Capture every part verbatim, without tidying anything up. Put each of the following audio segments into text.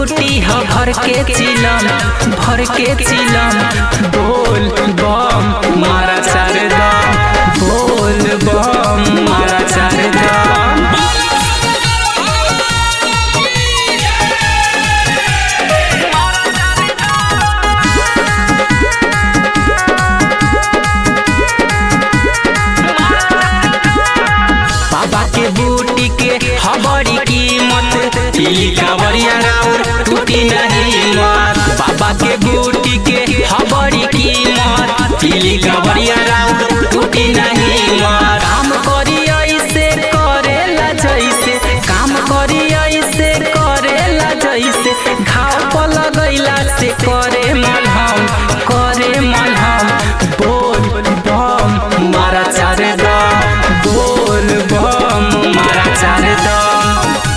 बूटी ह भर के चिलम भर के चिलम बोल बम मारा चार दम बोल बम मारा चार दम। बाबा के बूटी के हबड़ी कीमत पीली कांवरिया राउर टूटी नहीं मत। बाबा के बूटी के हबड़ी कीमत पीली कांवरिया राउर टूटी नहीं मत। काम करी ऐसे करेला जैसे काम करी ऐसे करेला जैसे घाव पर लगैला से करे मलहम करे मलहम बोल बम मारा चार दम बोल बम मारा चार दम।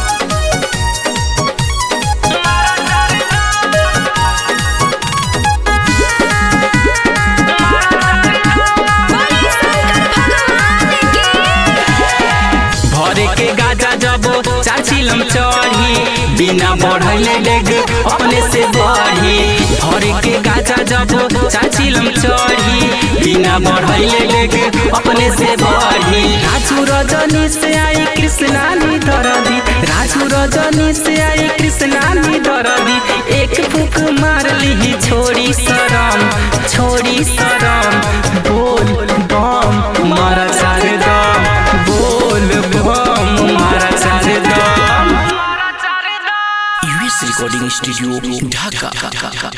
भरे के गाजा जब चार चिलम चढ़ी बिना बढ़ले डेग अपने से बढ़ी। भरे के गाजा जब चार चिलम चढ़ी बिना बढ़ले डेग अपने से बढ़ी। राजू रजनी से आई कृष्णानी दरदी राजू रजनी से आई कृष्णानी दरदी एक फूक मार ली छोड़ी शरम छोड़ी शरम बोल बम मारा चार दम बोल बम मारा चार दम। यूएस रिकॉर्डिंग स्टूडियो ढाका।